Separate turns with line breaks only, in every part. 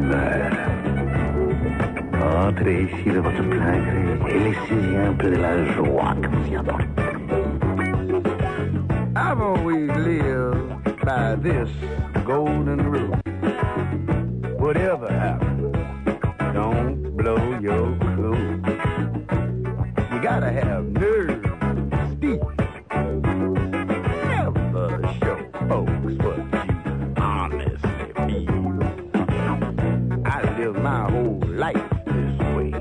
bonheur. Entrez ici de votre plein gré et laissez-y un peu de la joie que vous y apportez.
I've always lived by this golden rule. Whatever happens, don't blow your cool. You gotta have nerve, speak. Never show folks what you honestly feel. I live my whole life this way.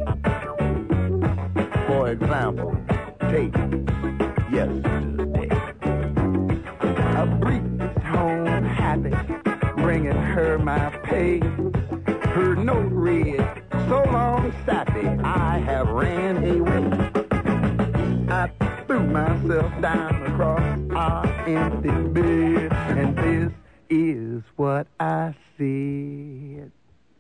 For example, take yesterday. I breezed home happy, bringing her my pay. Her note read, so long sappy, I have ran away. I threw myself down across our empty bed, and this is what I said.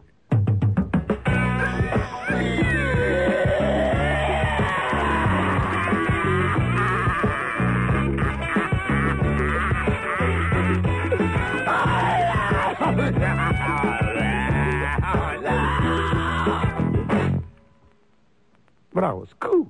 But I was cool.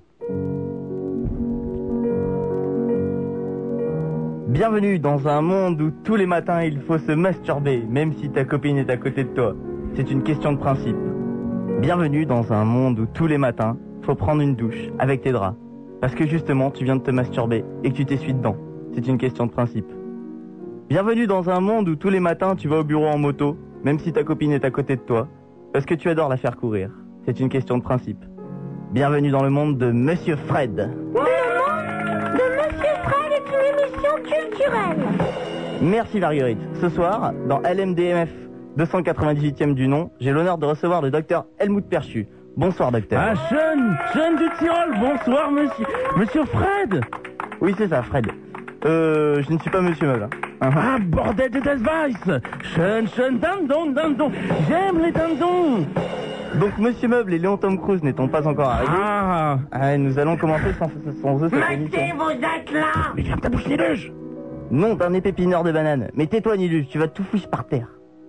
Bienvenue dans un monde où tous les matins il faut se masturber, même si ta copine est à côté de toi. C'est une question de principe. Bienvenue dans un monde où tous les matins, faut prendre une douche avec tes draps. Parce que justement, tu viens de te masturber et que tu t'essuies dedans. C'est une question de principe. Bienvenue dans un monde où tous les matins tu vas au bureau en moto, même si ta copine est à côté de toi. Parce que tu adores la faire courir. C'est une question de principe. Bienvenue dans le monde de Monsieur Fred.
Le monde de Monsieur Fred est une émission culturelle.
Merci Marguerite. Ce soir, dans LMDMF 298e du nom, j'ai l'honneur de recevoir le docteur Helmut Perchu. Bonsoir docteur.
Ah, Sean du Tyrol, bonsoir monsieur Fred.
Oui c'est ça, Fred. Je ne suis pas Monsieur Meuble.
Ah, bordel de Desweiss. Sean, dindon, j'aime les dindons.
Donc Monsieur Meuble et Léon Tom Cruise n'étant pas encore arrivés, nous allons commencer sans eux cette émission.
Mathieu, vous êtes là.
Mais ferme ta bouche, Niluge.
Non, d'un épépineur de banane. Mais tais-toi Niluge, tu vas tout fouiller par terre.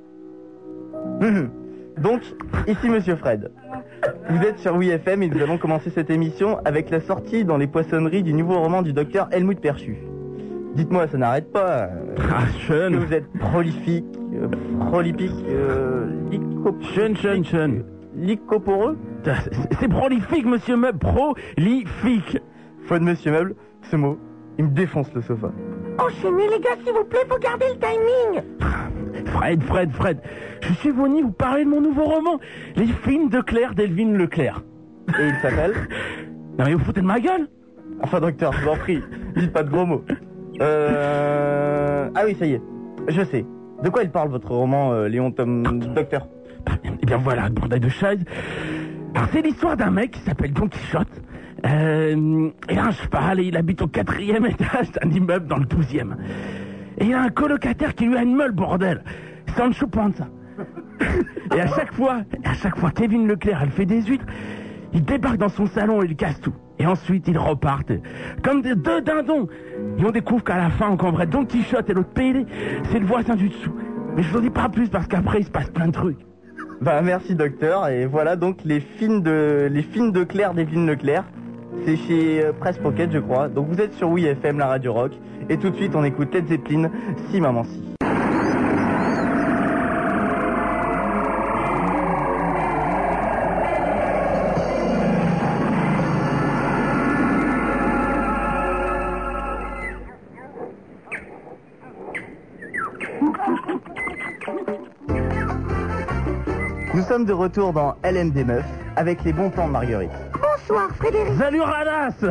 Donc, ici Monsieur Fred. Vous êtes sur WeFM et nous allons commencer cette émission avec la sortie dans les poissonneries du nouveau roman du docteur Helmut Perchu. Dites-moi, ça n'arrête pas.
Sean.
Vous êtes prolifique,
Sean.
Licoporeux.
C'est prolifique, monsieur Meuble, prolifique.
Foi de Monsieur Meuble, ce mot, il me défonce le sofa.
Enchaînez les gars, s'il vous plaît, faut garder le timing.
Fred, je suis venu vous parler de mon nouveau roman, Les films de Claire d'Elvine Leclerc.
Et il s'appelle?
Non mais vous foutez de ma gueule.
Enfin docteur, je vous en prie, dites pas de gros mots. Ah oui, ça y est, je sais. De quoi il parle votre roman, Léon Tom Docteur?
Eh bien voilà, bordel de chaises. Alors c'est l'histoire d'un mec qui s'appelle Don Quichotte. Il a un cheval et il habite au 4e étage d'un immeuble dans le 12e. Et il a un colocataire qui lui anime le bordel. Sancho Panza. Et à chaque fois Kevin Leclerc, elle fait des huîtres, il débarque dans son salon et il casse tout. Et ensuite ils repartent comme des deux dindons. Et on découvre qu'à la fin, on cambrette Don Quichotte et l'autre PD, c'est le voisin du dessous. Mais je vous en dis pas plus parce qu'après il se passe plein de trucs.
Bah merci docteur, et voilà donc les films de Claire d'Evelyne Leclerc. C'est chez Presse Pocket je crois. Donc vous êtes sur WeFM, la radio rock. Et tout de suite on écoute Led Zeppelin, Si Maman Si. Nous sommes de retour dans LMD Meuf avec les bons plans de Marguerite.
Bonsoir Frédéric.
Salut Radas.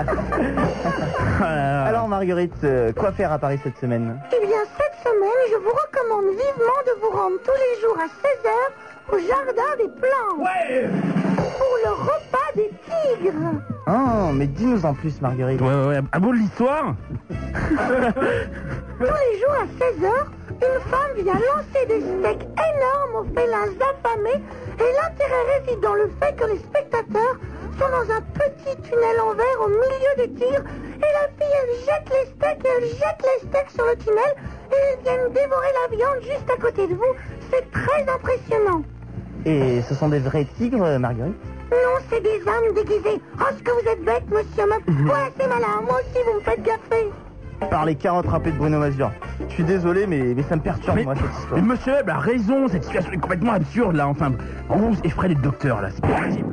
Alors Marguerite, quoi faire à Paris cette semaine?
Eh bien cette semaine, je vous recommande vivement de vous rendre tous les jours à 16h au Jardin des Plantes.
Ouais.
Pour le repas des tigres.
Oh, mais dis-nous en plus Marguerite.
Ouais, à bout de l'histoire.
Tous les jours à 16h, une femme vient lancer des steaks énormes aux félins affamés et l'intérêt réside dans le fait que les spectateurs sont dans un petit tunnel en verre au milieu des tigres et la fille elle jette les steaks sur le tunnel et ils viennent dévorer la viande juste à côté de vous. C'est très impressionnant.
Et ce sont des vrais tigres, Marguerite?
Non, c'est des âmes déguisées. Oh, ce que vous êtes bête, monsieur Meuble. Ouais, c'est malin. Moi aussi, vous me faites gaffer.
Par les carottes râpées de Bruno Mazur. Je suis désolé, mais ça me perturbe, moi, cette histoire.
Mais monsieur Webb a raison, cette situation est complètement absurde, là, enfin. Rose et Fred et le docteur, là, c'est pas possible.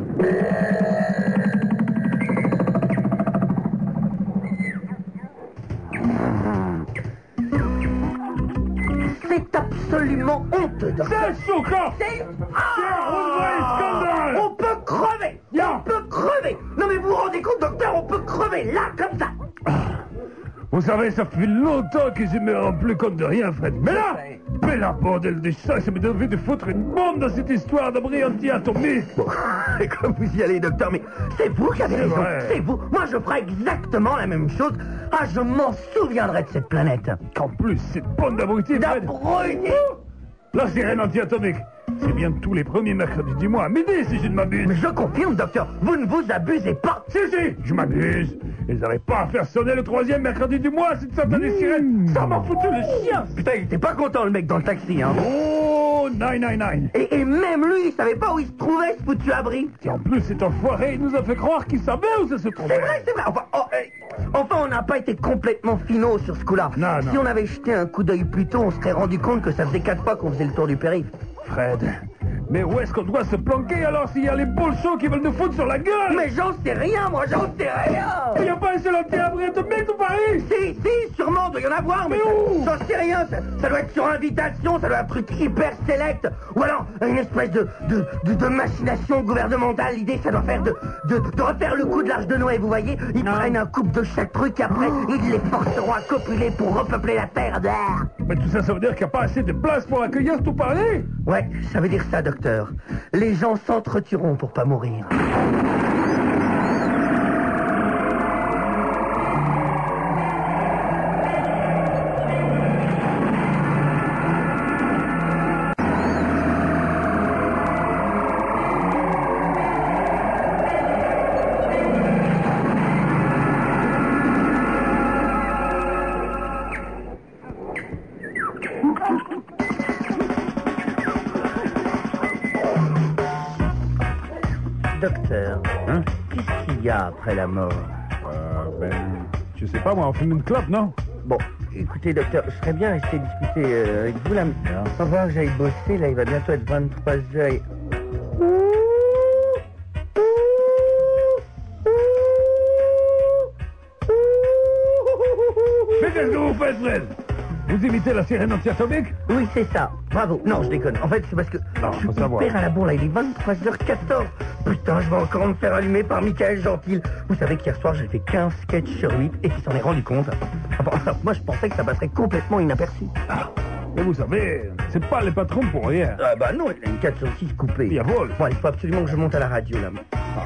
C'est absolument honteux, docteur.
C'est choquant!
C'est...
scandale!
On peut crever! On peut crever! Non mais vous vous rendez compte, docteur, on peut crever, là, comme ça!
Vous savez, ça fait longtemps que je me rends plus compte de rien, Fred. Mais là, bordel de chat, ça me devait de foutre une bombe dans cette histoire d'abri anti-atomique.
Bon, et comme vous y allez, docteur, mais c'est vous qui avez raison, c'est vous. Moi, je ferai exactement la même chose. Ah, je m'en souviendrai de cette planète.
En plus, cette bande d'abrutis, Fred.
D'abrutis!
La sirène anti-atomique. C'est bien tous les premiers mercredis du mois, à midi, si je ne m'abuse.
Mais je confirme, docteur, vous ne vous abusez pas.
Si, je m'abuse. Ils n'arrivent pas à faire sonner le 3e mercredi du mois, cette satanée sirène. Ça m'a foutu le chien.
Putain, il était pas content, le mec, dans le taxi, hein.
Oh, 999.
Et même lui, il savait pas où il se trouvait, ce foutu abri.
Et en plus, cet enfoiré, il nous a fait croire qu'il savait où ça se trouvait.
C'est vrai. Enfin, on n'a pas été complètement finaux sur ce coup-là.
Non.
Si on avait jeté un coup d'œil plus tôt, on serait rendu compte que ça faisait 4 fois qu'on faisait le tour du périph'.
Fred, mais où est-ce qu'on doit se planquer alors s'il y a les bolchos qui veulent nous foutre sur la gueule?
Mais j'en sais rien, moi, j'en sais rien.
Il n'y a pas un seul anti-abri atomique au Paris?
Si, sûrement, doit y en avoir, mais
où?
j'en sais rien. Ça doit être sur invitation, ça doit être un truc hyper select. Ou alors, une espèce de machination gouvernementale. L'idée, ça doit faire de refaire le coup de l'Arche de Noé, vous voyez. Ils prennent un couple de chaque truc, après, ils les forceront à copuler pour repeupler la Terre.
Mais tout ça, ça veut dire qu'il n'y a pas assez de place pour accueillir tout Paris?
Ouais, ça veut dire ça, docteur. Les gens s'entretueront pour pas mourir. Docteur, qu'est-ce qu'il y a après la mort?
Je sais pas, moi, on fume une clope, non?
Bon, écoutez, docteur, je serais bien resté discuter avec vous, là. Au revoir, que j'aille bosser, là, il va bientôt être 23 heures.
Mais qu'est-ce que vous faites, Fred? Vous imitez la sirène anti-atomique?
Oui, c'est ça. Bravo. Non, je déconne. En fait, c'est parce que je suis hyper à la bourre, là. Il est 23h14. Putain, je vais encore me faire allumer par Michael Gentil. Vous savez qu'hier soir, j'ai fait 15 sketchs sur 8 et qu'il s'en est rendu compte. Enfin, moi, je pensais que ça passerait complètement inaperçu.
Mais vous savez, c'est pas les patrons pour rien.
Ah bah non, il a une 4 sur 6 coupée.
Il vole.
Bon, il faut absolument que je monte à la radio, là.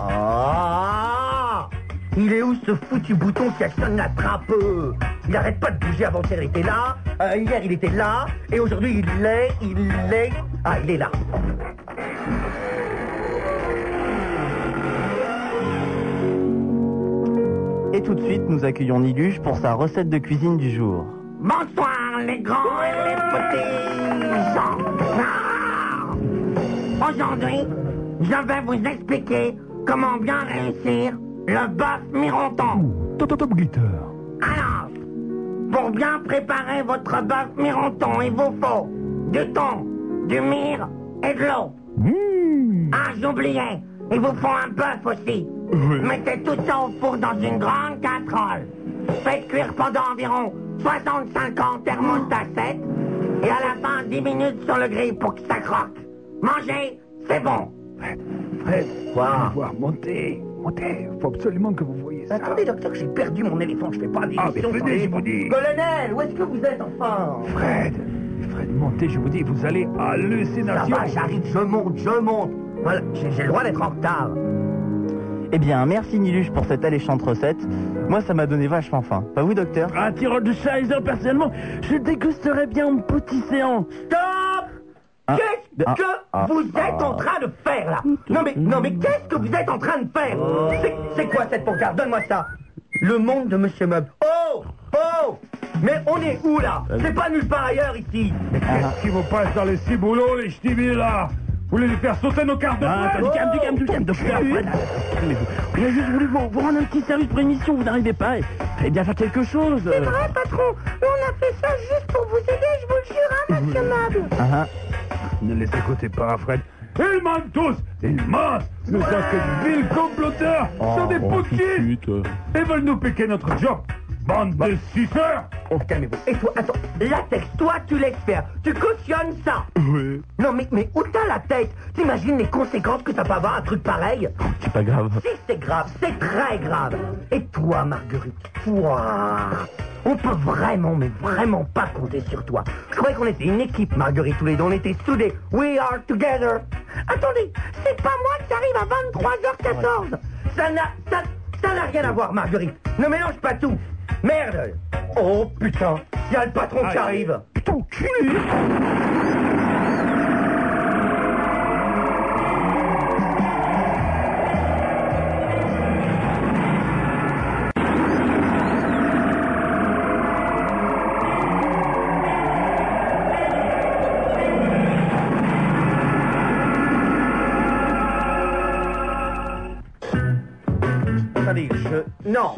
Ah! Il est où ce foutu bouton qui actionne la trappe? Il arrête pas de bouger. Avant-hier, il était là. Hier, il était là. Et aujourd'hui, il est... Ah, il est là.
Et tout de suite, nous accueillons Niluche pour sa recette de cuisine du jour.
Bonsoir les grands et les petits gens. Aujourd'hui, je vais vous expliquer comment bien réussir le bœuf mironton.
Top glitter.
Alors, pour bien préparer votre bœuf mironton, il vous faut du thon, du myrrhe et de l'eau. Ah, j'oubliais, il vous faut un bœuf aussi. Mettez tout ça au four dans une grande casserole. Faites cuire pendant environ 65 ans, thermostat 7. Et à la fin, 10 minutes sur le grill pour que ça croque. Mangez, c'est bon.
Fred,
Quoi?
voir monter. Faut absolument que vous voyez ça.
Attendez, docteur, j'ai perdu mon éléphant. Je fais pas d'émission
mais
sans
venez, je
éléphant.
vous dis.
Colonel, où est-ce que vous êtes, enfin?
Fred, montez, je vous dis, vous allez
Ça
hallucination.
va, j'arrive, je monte. Voilà, j'ai le droit d'être en retard.
Eh bien, merci Niluche pour cette alléchante recette. Moi, ça m'a donné vachement faim. Pas vous, docteur?
Un tireur de Scheiser, personnellement, je dégusterais bien en petit séant.
Stop! Qu'est-ce que vous êtes en train de faire, là? Non, mais qu'est-ce que vous êtes en train de faire? C'est quoi cette pancarte? Donne-moi ça. Le monde de Monsieur Meuble. Oh! Mais on est où, là? C'est pas nulle part ailleurs, ici.
Mais qu'est-ce qui vous passe dans les ciboulots, les ch'tibis, là? Vous voulez lui faire sauter nos cartes de
Du calme, docteur. Fred, calmez-vous. On a juste voulu vous rendre un petit service pour l'émission, vous n'arrivez pas. Fallait bien faire quelque chose.
C'est vrai, patron. Mais on a fait ça juste pour vous aider, je vous le jure, hein, monsieur Meuble.
Ne les écoutez pas, Fred. Ils mentent tous. Ils mentent. Nous sommes que de vils comploteurs. Sont des poutis. Ils veulent nous piquer notre job. Bande de suceurs.
Oh, calmez-vous. Et toi, attends, latex, toi, tu laisses faire. Tu cautionnes ça.
Oui.
Non, mais où t'as la tête? T'imagines les conséquences que ça peut avoir un truc pareil?
C'est pas grave.
Si c'est grave, c'est très grave. Et toi, Marguerite, toi, on peut vraiment, mais vraiment pas compter sur toi. Je croyais qu'on était une équipe, Marguerite, tous les deux, on était soudés. We are together. Attendez, c'est pas moi qui arrive à 23h14. Ça n'a rien à voir, Marguerite. Ne mélange pas tout. Merde. Oh, putain, il y a le patron qui arrive.
Putain, culé.
Attendez, Non,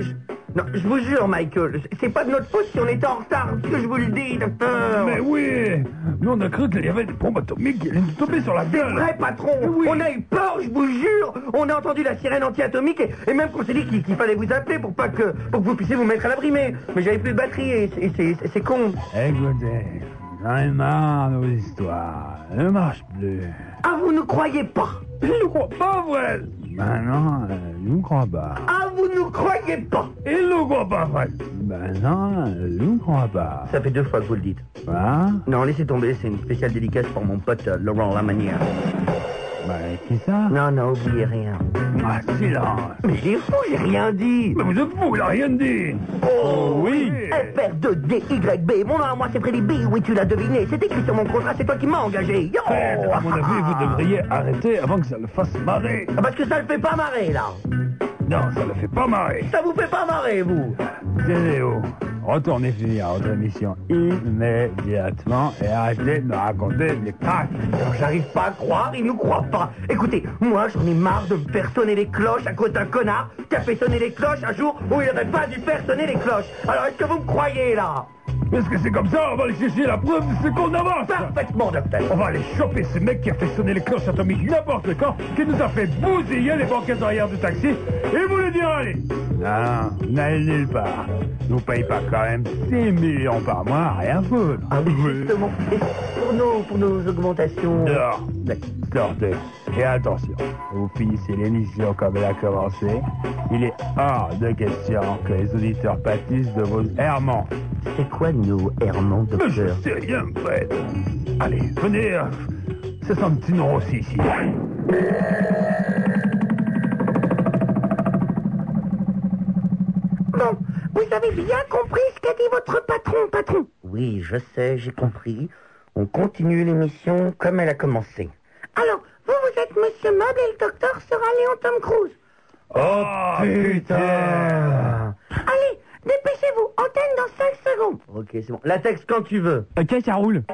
je vous jure, Michael, c'est pas de notre faute si on était en retard, parce que je vous le dis, docteur.
Mais oui. Nous, on a cru qu'il y avait des bombes atomiques qui allaient nous tomber sur la
C'est
gueule.
vrai, patron.
Oui.
On a eu peur, je vous jure. On a entendu la sirène anti-atomique et même qu'on s'est dit qu'il fallait vous appeler pour que vous puissiez vous mettre à l'abri. Mais j'avais plus de batterie et c'est con.
Écoutez, j'en ai marre de vos histoires. Ne marche plus.
Ah, vous ne croyez pas?
Il ne croit pas, Fred. Ben non, il ne croit pas.
Ah, vous ne croyez pas?
Il ne croit pas, Fred. Ben non, il ne croit pas.
Ça fait 2 fois que vous le dites.
Hein?
Non, laissez tomber, c'est une spéciale dédicace pour mon pote Laurent Lamanière.
Ben, qui ça?
Non, oubliez rien.
Ah, silence.
Mais il est fou, j'ai rien dit.
Mais vous êtes fou, il a rien dit.
Oh
oui.
FR2DYB, mon nom à moi c'est Freddy B, oui tu l'as deviné, c'est écrit sur mon contrat, c'est toi qui m'as engagé. Yo.
Fred, à mon avis, vous devriez arrêter avant que ça le fasse marrer.
Ah, parce que ça le fait pas marrer là.
Non, ça le fait pas marrer.
Ça vous fait pas marrer vous.
Léo, retournez finir votre émission immédiatement et arrêtez de me raconter des cracks.
Alors, j'arrive pas à croire, il nous croit pas. Écoutez, moi j'en ai marre de me faire sonner les cloches à cause d'un connard qui a fait sonner les cloches un jour où il aurait pas dû faire sonner les cloches. Alors est-ce que vous me croyez là?
Est-ce que c'est comme ça? On va aller chercher la preuve de ce qu'on avance.
Parfaitement, docteur.
On va aller choper ce mec qui a fait sonner les cloches atomiques n'importe quand, qui nous a fait bousiller les banquettes arrière du taxi, et vous le dire allez. Non, n'allez nulle part. Nous paye pas quand même 6 millions par mois, rien foutre.
Ah oui, justement. Et pour nos augmentations...
Dehors. Sortez. Et attention, vous finissez l'émission comme elle a commencé. Il est hors de question que les auditeurs pâtissent de vos errements.
C'est quoi nos errements,
Mais je
docteur?
sais rien, Fred. Allez, venez. C'est son petit nom aussi ici.
Bon, vous avez bien compris ce qu'a dit votre patron.
Oui, je sais, j'ai compris. On continue l'émission comme elle a commencé.
Alors, vous êtes Monsieur Meuble et le docteur sera Léon Tom Cruise.
Oh, putain!
Allez, dépêchez-vous, antenne dans 5 secondes.
Ok, c'est bon. Latex quand tu veux.
Ok, ça roule.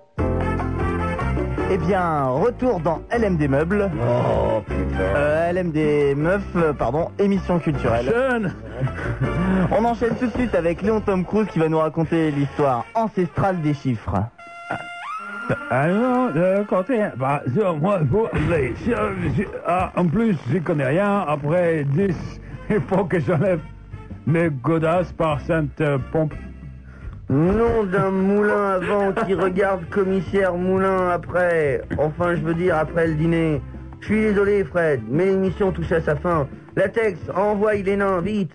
Eh bien, retour dans LMD Meubles.
Oh, putain.
LMD Meuf, pardon, émission culturelle.
Jeune.
On enchaîne tout de suite avec Léon Tom Cruise qui va nous raconter l'histoire ancestrale des chiffres.
Alors, comptez, bah, sur moi, vous, en plus, j'y connais rien. Après 10, il faut que j'enlève mes godasses par sainte pompe.
Nom d'un moulin avant qui regarde commissaire Moulin après. Enfin, je veux dire, après le dîner. Je suis désolé, Fred, mais l'émission touche à sa fin. Latex, envoie les nains, vite.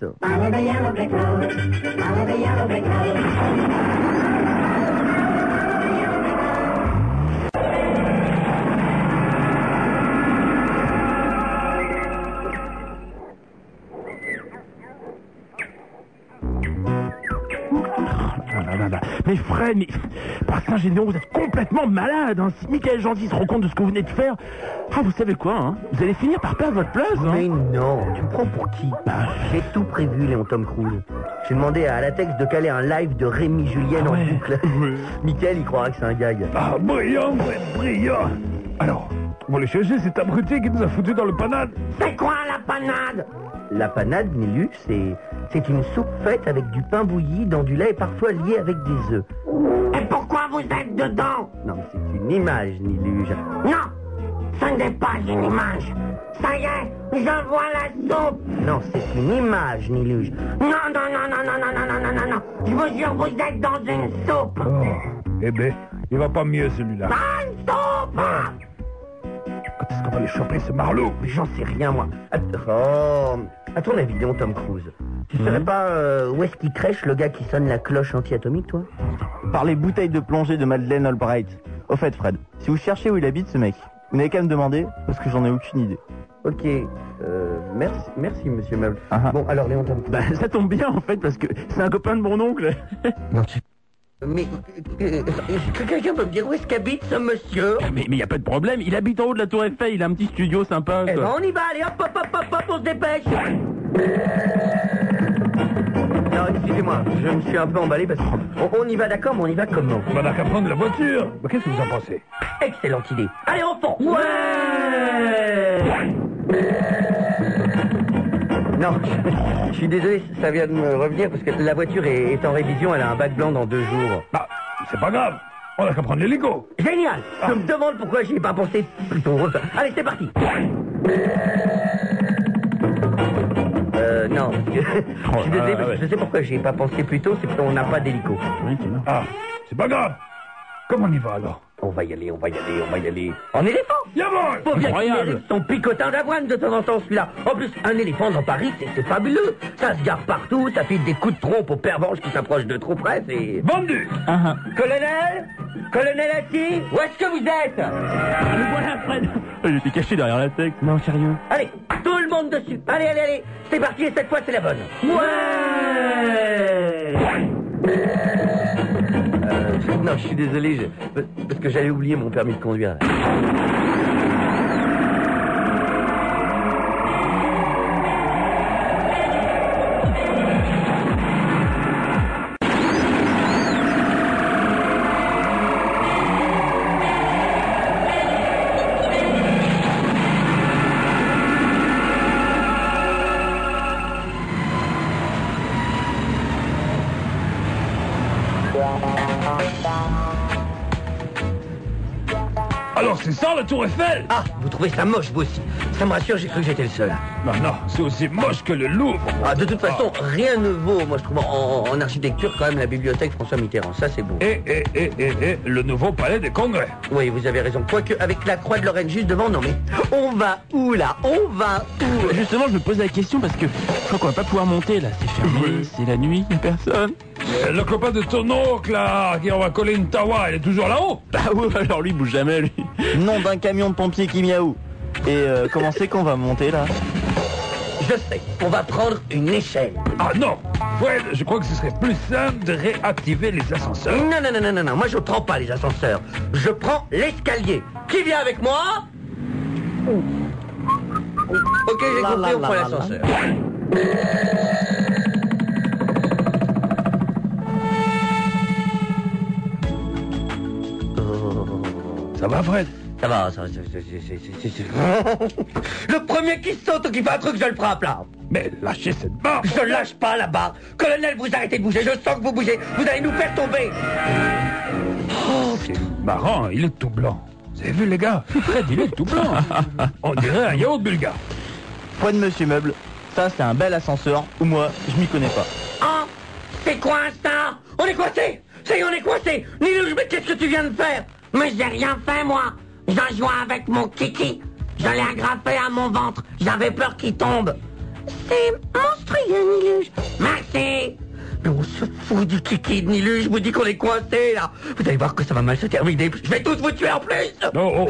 Mais Fred, par Saint-Généon, vous êtes complètement malade. Hein. Si Michael Gentil se rend compte de ce que vous venez de faire, vous savez quoi, hein, vous allez finir par perdre votre place. Hein.
Mais non, tu me prends pour qui? J'ai tout prévu, Léon Tom Cruise. J'ai demandé à Latex de caler un live de Rémi Julienne en boucle. Michael, il croira que c'est un gag.
Ah, brillant, Fred, brillant. Alors, on va aller chercher cet abruti qui nous a foutu dans le panade.
C'est quoi la panade? La panade, Niluche, c'est une soupe faite avec du pain bouilli dans du lait et parfois lié avec des œufs. Et pourquoi vous êtes dedans? Non, mais c'est une image, Niluche. Non, ce n'est pas une image. Ça y est, je vois la soupe. Non, c'est une image, Niluche. Non, non, non, non, non, non, non, non, non, non, non. Je vous jure, vous êtes dans une soupe.
Oh, eh ben, il va pas mieux celui-là.
Ah, une soupe!
Quand est-ce qu'on va le choper, ce marlot?
J'en sais rien, moi. À ton avis, donc, Tom Cruise, tu saurais pas où est-ce qu'il crèche le gars qui sonne la cloche anti-atomique, toi?
Par les bouteilles de plongée de Madeleine Albright. Au fait, Fred, si vous cherchez où il habite, ce mec, vous n'avez qu'à me demander, parce que j'en ai aucune idée.
Ok, merci, monsieur Meuble.
Ah.
Bon, alors, Léon Tom Cruise.
Bah, ça tombe bien, en fait, parce que c'est un copain de mon oncle.
Non, mais est-ce que quelqu'un peut me dire où est-ce qu'habite ce monsieur?
Mais y a pas de problème, il habite en haut de la tour Eiffel, il a un petit studio sympa.
Eh
quoi.
ben, on y va, allez, hop, hop, hop, hop, hop, on se dépêche. Non, excusez-moi, je me suis un peu emballé parce qu'on y va, d'accord, mais on y va comment?
On n'a qu'à prendre la voiture. Mais qu'est-ce que vous en pensez?
Excellente idée. Allez, en fond.
Ouais.
Non, je suis désolé, ça vient de me revenir parce que la voiture est en révision, elle a un bac blanc dans 2 jours.
Ah, c'est pas grave. On n'a qu'à prendre l'hélico.
Génial. Je me demande pourquoi j'y ai pas pensé plus tôt. Allez, c'est parti. Non, je suis désolé, parce que je sais pourquoi j'y ai pas pensé plus tôt, c'est qu'on n'a pas d'hélico.
Ah, c'est pas grave. Comment on y va alors?
On va y aller, on va y aller, on va y aller. En éléphant.
Yavol!
Faut bien qu'il
Incroyable.
mérite son picotin d'avoine de temps en temps, celui-là. En plus, un éléphant dans Paris, c'est fabuleux. Ça se gare partout, ça file des coups de trompe aux pervenches qui s'approchent de trop près, c'est...
Vendu!
Colonel? Colonel Atti? Où est-ce que vous êtes?
Ah, le voilà, Fred. Il était caché derrière la tête.
Non, sérieux.
Allez, tout le monde dessus. Allez, allez, allez. C'est parti, et cette fois, c'est la bonne.
Ouais.
Non, je suis désolé, parce que j'avais oublié mon permis de conduire.
Alors c'est ça la tour Eiffel?
Ah, vous trouvez ça moche, vous aussi. Ça me rassure, j'ai cru que j'étais le seul.
Non, non, c'est aussi moche que le Louvre.
Ah, de toute façon, rien ne vaut, moi je trouve, en architecture quand même la bibliothèque François Mitterrand. Ça, c'est beau.
Et le nouveau palais des congrès.
Oui, vous avez raison. Quoique, avec la croix de Lorraine juste devant, non mais... On va où, là? On va où?
Justement, je me pose la question parce que je crois qu'on va pas pouvoir monter là. C'est fermé, c'est la nuit, y'a personne.
Le copain de ton oncle, là, qui on va coller une tawa, il est toujours là-haut.
Bah ouais, alors lui, il bouge jamais, lui.
Nom d'un camion de pompiers qui miaou. Et comment c'est qu'on va monter là?
Je sais, on va prendre une échelle.
Ah non, Fred, je crois que ce serait plus simple de réactiver les ascenseurs.
Non, non, non, non, non, non, moi je prends pas les ascenseurs. Je prends l'escalier. Qui vient avec moi? Ok, j'ai compris, on prend l'ascenseur.
Ça va, Fred?
Ça va, ça... Le premier qui saute ou qui fait un truc, je le frappe, là.
Mais lâchez cette barre.
Je lâche pas la barre. Colonel, vous arrêtez de bouger, je sens que vous bougez. Vous allez nous faire tomber.
C'est marrant, il est tout blanc. Vous avez vu, les gars? Fred, il est tout blanc. On dirait un yaourt bulgare.
Point de Monsieur Meuble. Ça, c'est un bel ascenseur où moi, je m'y connais pas.
Ah, c'est quoi ça? On est coincé. Ça y est, on est coincé. Nilouche, mais qu'est-ce que tu viens de faire? Mais j'ai rien fait, moi. J'en jouais avec mon kiki. Je l'ai agrafé à mon ventre. J'avais peur qu'il tombe. C'est monstrueux, Nilouche. Merci. Mais on se fout du kiki de Nilouche. Je vous dis qu'on est coincé, là. Vous allez voir que ça va mal se terminer. Je vais tous vous tuer en plus.
Oh.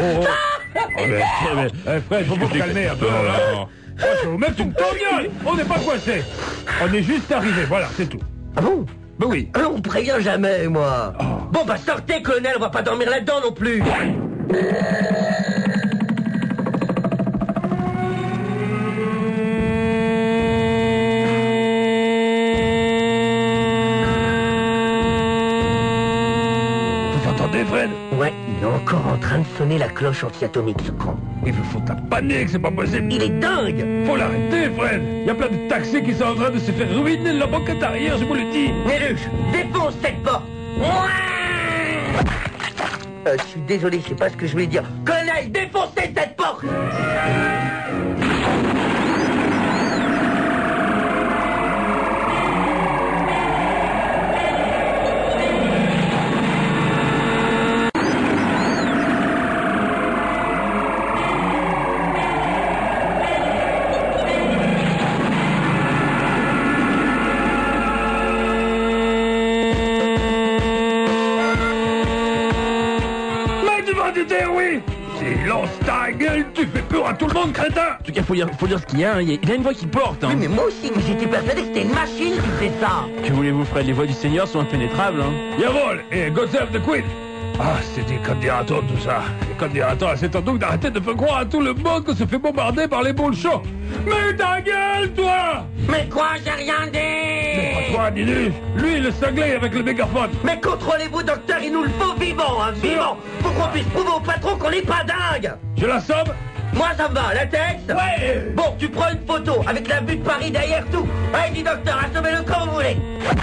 Fred, faut vous calmer un peu, là. Je vais vous mettre une gueule. On n'est pas coincé. On est juste arrivé, voilà, c'est tout.
Ah bon?
Ben oui.
On prévient jamais, moi.
Oh.
Bon, bah sortez, colonel, on va pas dormir là-dedans non plus.
Vous entendez, Fred?
Ouais, Il est encore en train de sonner la cloche anti-atomique, ce con.
Il me faut ta panique, c'est pas possible.
Il est dingue.
Faut l'arrêter, Fred. Il y a plein de taxis qui sont en train de se faire ruiner la banquette arrière, je vous le dis.
Méluche, défonce cette porte. Je suis désolé, je sais pas ce que je voulais dire. Colonel, défoncez cette porte.
Oui. Silence ta gueule, tu fais peur à tout le monde, crétin.
En tout cas, faut dire ce qu'il y a, hein. Il a une voix qui porte, hein.
Oui, mais moi aussi, mais j'étais persuadé que c'était une machine qui faisait ça.
Que voulez-vous, Fred? Les voix du Seigneur sont impénétrables, hein.
Jawohl, et God Save the Queen. Ah, c'est des condiratons, tout ça. Les condiratons, c'est donc d'arrêter de faire croire à tout le monde que se fait bombarder par les boules chauds. Mais ta gueule, toi!
Mais quoi, j'ai rien dit!
Mais pas toi, Ninu. Lui, le cinglé avec le mégaphone.
Mais contrôlez-vous, docteur, il nous le faut vivant, hein, vivant! Pour qu'on puisse prouver au patron qu'on n'est pas dingue!
Je l'assomme?
Moi, ça me va, la texte?
Ouais!
Bon, tu prends une photo avec la vue de Paris derrière tout. Allez-y, docteur, assommez-le quand vous voulez.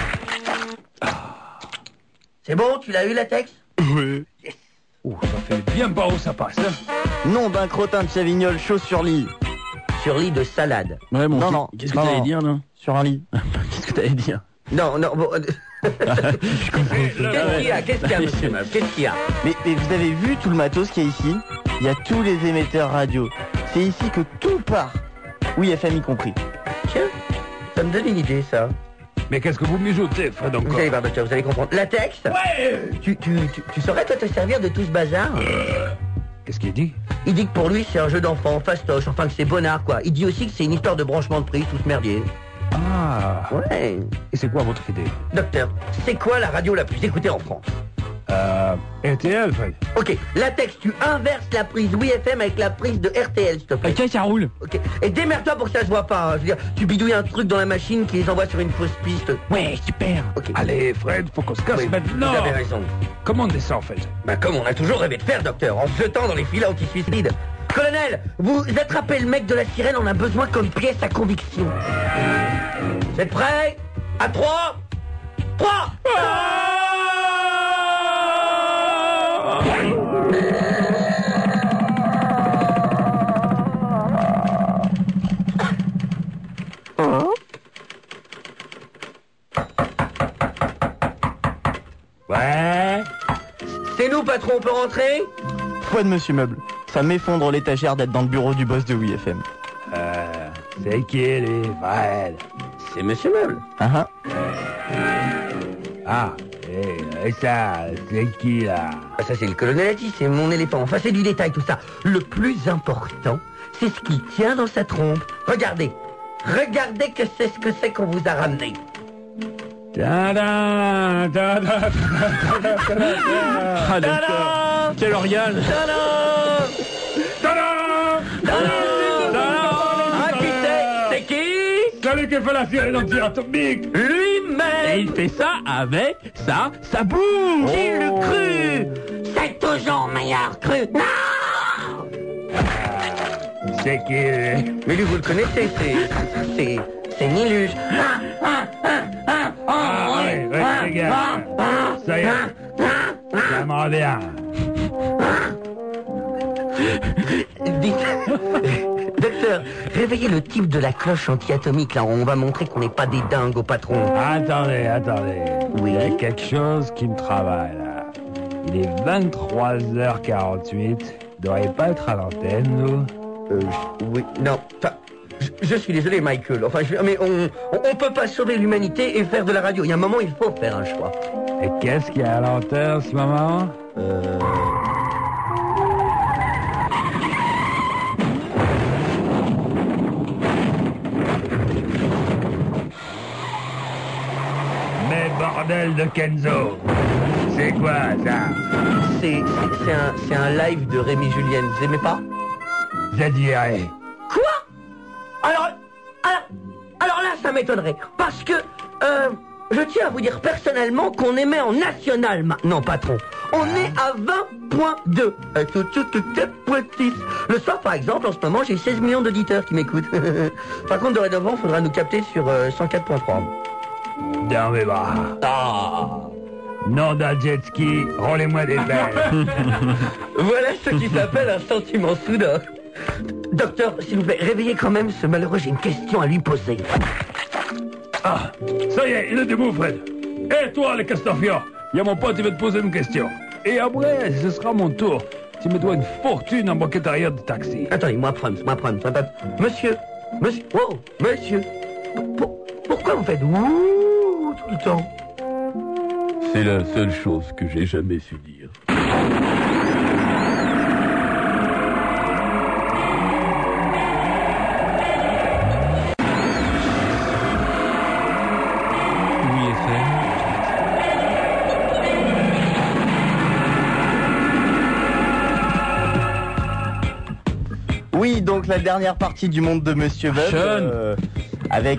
C'est bon, tu l'as eu, la texte?
Oui. Yes. Oh, ça fait bien pas où ça passe, hein?
Nom d'un crottin de Chavignol chaud sur lit.
Sur lit de salade.
Ouais, bon,
Non.
Qu'est-ce que t'allais dire, là?
Sur un lit.
Qu'est-ce que t'allais dire?
Non, bon...
Je comprends.
Qu'est-ce qu'il y a, monsieur Meuf? Qu'est-ce qu'il y a?
Mais vous avez vu tout le matos qu'il y a ici? Il y a tous les émetteurs radio. C'est ici que tout part. Oui, FM y compris.
Tiens, ça me donne une idée, ça.
Mais qu'est-ce que vous mijotez, Fred, encore?
Vous allez voir, docteur, vous allez comprendre. La texte?
Ouais!
Tu saurais, toi, te servir de tout ce bazar?
Qu'est-ce qu'il dit?
Il dit que pour lui, c'est un jeu d'enfant, fastoche, enfin que c'est bonnard, quoi. Il dit aussi que c'est une histoire de branchement de prise, tout ce merdier.
Ah!
Ouais.
Et c'est quoi votre idée?
Docteur, c'est quoi la radio la plus écoutée en France?
RTL, Fred.
Ok, latex, tu inverses la prise WFM avec la prise de RTL, s'il te plaît.
Ok, ça roule.
Ok, et démerde-toi pour que ça se voit pas, hein. Je veux dire, tu bidouilles un truc dans la machine qui les envoie sur une fausse piste.
Ouais, super.
Ok.
Allez, Fred, faut qu'on se casse
Oui,
maintenant.
vous avez raison.
Comment on descend, en fait?
Bah comme on a toujours rêvé de faire, docteur, en se jetant dans les filets anti-suicide. Colonel, vous attrapez le mec de la sirène, on a besoin comme pièce à conviction. Vous êtes prêts? À 3
Ouais.
C'est nous, patron, on peut rentrer?
Foi de Monsieur Meuble. Ça m'effondre l'étagère d'être dans le bureau du boss de WFM.
C'est qui, lui, Fred?
C'est Monsieur Meuble.
Ah, et ça, c'est qui, là?
Ah, ça, c'est le colonel a dit, c'est mon éléphant. Enfin, c'est du détail, tout ça. Le plus important, c'est ce qu'il tient dans sa trompe. Regardez que c'est ce que c'est qu'on vous a ramené.
Ta-da, ta-da, ta-da, ta-da.
Ah, d'accord. Quel organe.
Ah, qui c'est qui?
Celui qui fait la sirène anti-atomique.
Et
Lui-même.
il fait ça avec sa bouche.
Qui l'eût cru? C'est toujours meilleur cru. Non!
C'est qui, lui?
Mais lui, vous le connaissez, c'est Niluche.
Ouais, les gars. Ça y est. J'aimerais bien.
Dites, docteur, réveillez le type de la cloche anti-atomique, là. On va montrer qu'on n'est pas des dingues au patron.
Attendez.
Oui.
Il y a quelque chose qui me travaille, là. Il est 23h48. Il devrait pas être à l'antenne, nous.
Oui, non, enfin, je suis désolé, Michael. Enfin, mais on peut pas sauver l'humanité et faire de la radio. Il y a un moment, il faut faire un choix.
Et qu'est-ce qu'il y a à l'antenne en ce moment? Mais bordel de Kenzo! C'est quoi, ça?
C'est un live de Rémi Julienne. Vous aimez pas?
Zadiré.
Quoi? Alors là, ça m'étonnerait. Parce que, je tiens à vous dire personnellement qu'on émet en national maintenant, patron. On est à 20.2. Le soir, par exemple, en ce moment, j'ai 16 millions d'auditeurs qui m'écoutent. Par contre, dorénavant, il faudra nous capter sur 104.3.
Non, mais bah.
Ah.
Non d'un jet ski, roulez-moi des belles.
Voilà ce qui s'appelle un sentiment soudain. Docteur, s'il vous plaît, réveillez quand même ce malheureux, j'ai une question à lui poser.
Ah, ça y est, il est debout, Fred. Et toi, le Castafiore, il y a mon pote, il va te poser une question. Et après, ce sera mon tour. Tu me dois une fortune en banquette arrière de taxi.
Attendez, moi prendre. Monsieur, pourquoi vous faites ouh tout le temps?
C'est la seule chose que j'ai jamais su dire. Oui, FM.
Oui, donc la dernière partie du monde de Monsieur Bub.
Sean.
Avec...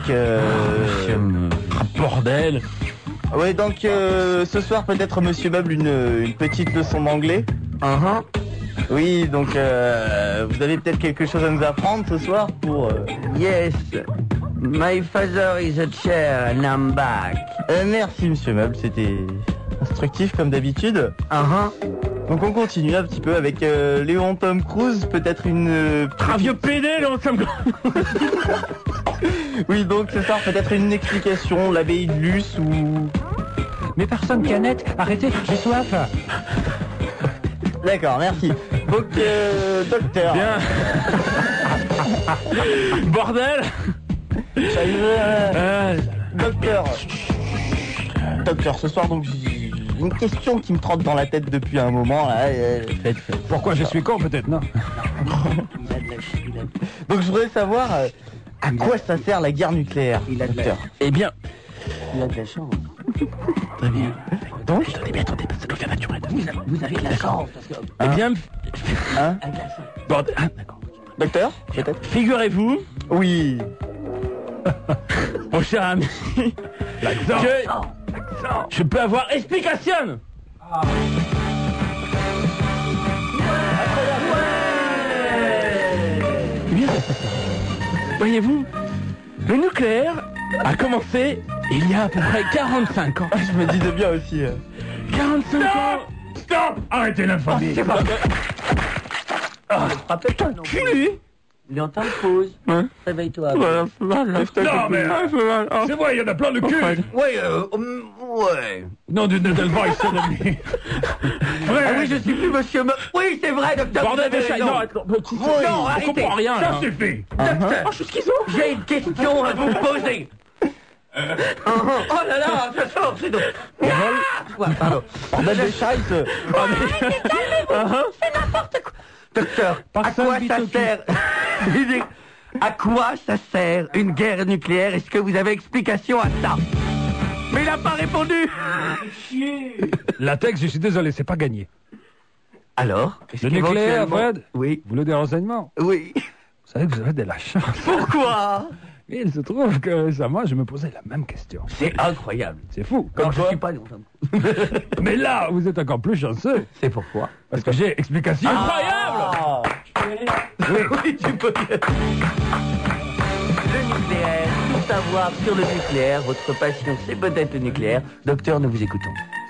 Bordel.
Oui, donc ce soir peut-être Monsieur Bub une petite leçon d'anglais. Oui, donc vous avez peut-être quelque chose à nous apprendre ce soir pour...
Yes, my father is a chair and I'm back.
Merci Monsieur Bub, c'était instructif comme d'habitude. Donc on continue un petit peu avec Léon Tom Cruise, peut-être une...
Un vieux PD, Léon Tom Cruise.
Oui, donc ce soir peut-être une explication, l'abbaye de Luce ou...
Mais personne, canette, arrêtez, j'ai soif.
D'accord, merci. Donc, docteur.
Bien. Bordel.
Docteur, ce soir donc j'ai une question qui me trotte dans la tête depuis un moment là. Faites.
Pourquoi je suis con, peut-être, non?
Donc je voudrais savoir à quoi ça sert la guerre nucléaire, docteur.
Eh bien,
Il a de la chance.
très bien. Donc, attendez, ça doit faire naturel.
Vous avez de la chance. Parce que...
Eh bien,
Hein
bordel. Ah, d'accord.
Docteur, peut-être.
Figurez-vous,
Oui.
mon cher ami, que je peux avoir explication. Eh bien, voyez-vous, le nucléaire a commencé il y a à peu près 45 ans.
Je me disais bien aussi.
45 ans.
Stop! Arrêtez l'infamie.
Culé.
Il est en temps de pause.
Hein?
Réveille-toi.
Non, mais... C'est vrai, il y en a plein de cul.
Ouais.
Non, du Nedelweiss, son ami.
Ah oui, je suis plus monsieur... Oui, c'est vrai, docteur.
Bordel
vous
de
avez
chat.
raison.
Non, attends, on
arrêtez.
comprend rien là.
Ça suffit.
Docteur,
Je suis schizo.
j'ai une question à vous poser. Oh là là, ça sort, c'est donc... Pardon.
Bordel de chaise.
C'est n'importe quoi.
Docteur, à quoi ça sert À quoi ça sert une guerre nucléaire? Est-ce que vous avez explication à ça? Mais il n'a pas répondu.
La texte, je suis désolé, c'est pas gagné.
Alors
Le nucléaire, Fred?
Oui.
Vous voulez des renseignements?
Oui.
Vous savez que vous avez de la chance.
Pourquoi?
Il se trouve que récemment, je me posais la même question.
C'est incroyable.
C'est fou.
Comme
Comme
je
quoi.
suis pas...
Mais là, vous êtes encore plus chanceux.
C'est pourquoi?
Parce que j'ai explication.
Incroyable.
Oui, tu peux. Le nucléaire, tout savoir sur le nucléaire. Votre passion, c'est peut-être le nucléaire. Docteur, nous vous écoutons.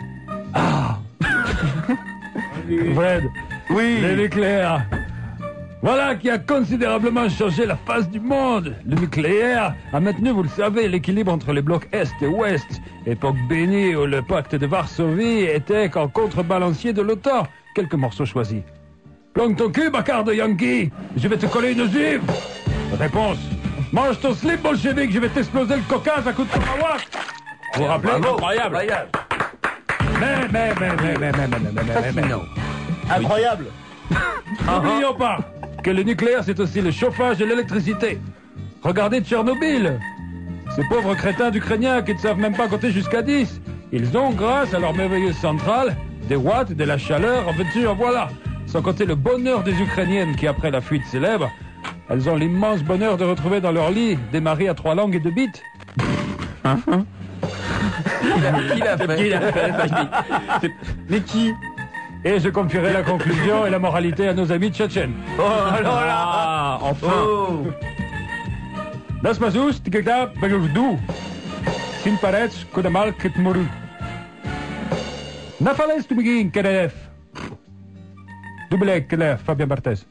Fred,
Oui.
le nucléaire. Voilà qui a considérablement changé la face du monde. Le nucléaire a maintenu, vous le savez, l'équilibre entre les blocs Est et Ouest. Époque bénie où le pacte de Varsovie était qu'en contrebalancier de l'OTAN. Quelques morceaux choisis. Plonge ton cul, bâcard de Yankee. Je vais te coller une ogive. Réponse. Mange ton slip, bolchevique. Je vais t'exploser le cocasse à coup de tomahawk. Vous vous rappelez?
Incroyable.
Mais.
Incroyable.
N'oublions pas que le nucléaire, c'est aussi le chauffage et l'électricité. Regardez Tchernobyl. Ces pauvres crétins d'Ukrainiens qui ne savent même pas compter jusqu'à 10. Ils ont, grâce à leur merveilleuse centrale, des watts, de la chaleur, en veux-tu, en voilà. Sans compter le bonheur des Ukrainiennes qui, après la fuite célèbre, elles ont l'immense bonheur de retrouver dans leur lit des maris à 3 langues et 2 bites.
Qui l'a fait?
Mais qui?
Et je confierai la conclusion et la moralité à nos amis tchétchènes.
Oh là là.
Enfin.
Das mazus, tiketa, bagavdu. Sin parets, kodamal ketmoru. Nafales tu migin, kedef. Double kedef, Fabien Barthez.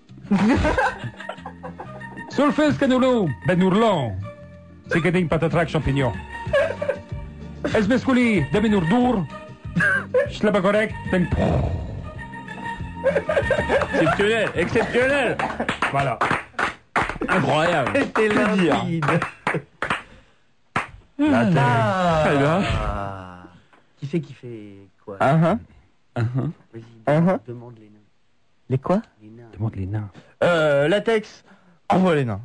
Sulfes canulu, ben ourlon. C'est que ding patatrac champignon. Esmesculi, de ben ourdour. Schlaba correct, ten.
Exceptionnel, exceptionnel.
Voilà.
Incroyable.
C'était limpide.
Qui c'est qui fait quoi? Vas-y, demande les nains.
Les quoi?
Les nains.
Demande les nains.
Latex. Envoie les nains.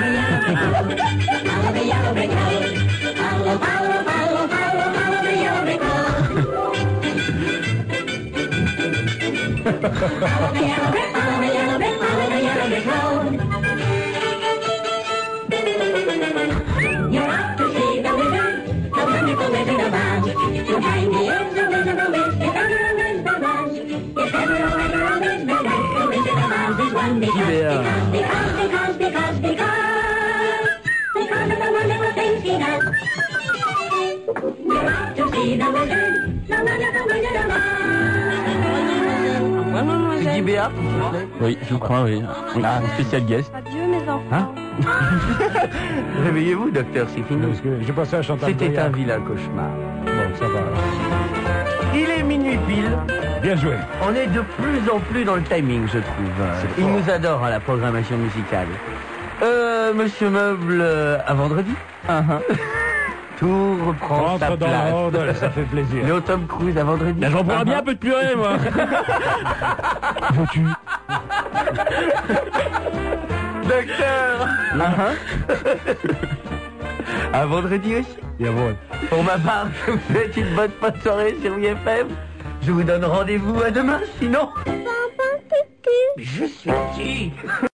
Tu dis Béa, s'il te plaît?
Oui, je crois, oui. Ah, un spécial guest.
Adieu mes enfants.
Réveillez-vous, docteur, c'est fini.
Parce que j'ai passé à Chantal
C'était
Goya.
un vilain cauchemar.
Bon, ça va.
Il est minuit pile.
Bien joué.
On est de plus en plus dans le timing, je trouve. Il nous adore à la programmation musicale. Monsieur Meuble, à vendredi. Tout reprend sa
Rentre dans
place.
l'ordre, ça fait plaisir.
Léo Tom Cruise à vendredi.
Là, j'en pourrais bien un peu de purée, moi.
Docteur. À vendredi aussi.
Jawohl.
Pour ma part, je vous souhaite une bonne fin de soirée sur WFM. Je vous donne rendez-vous à demain, sinon... Je suis qui?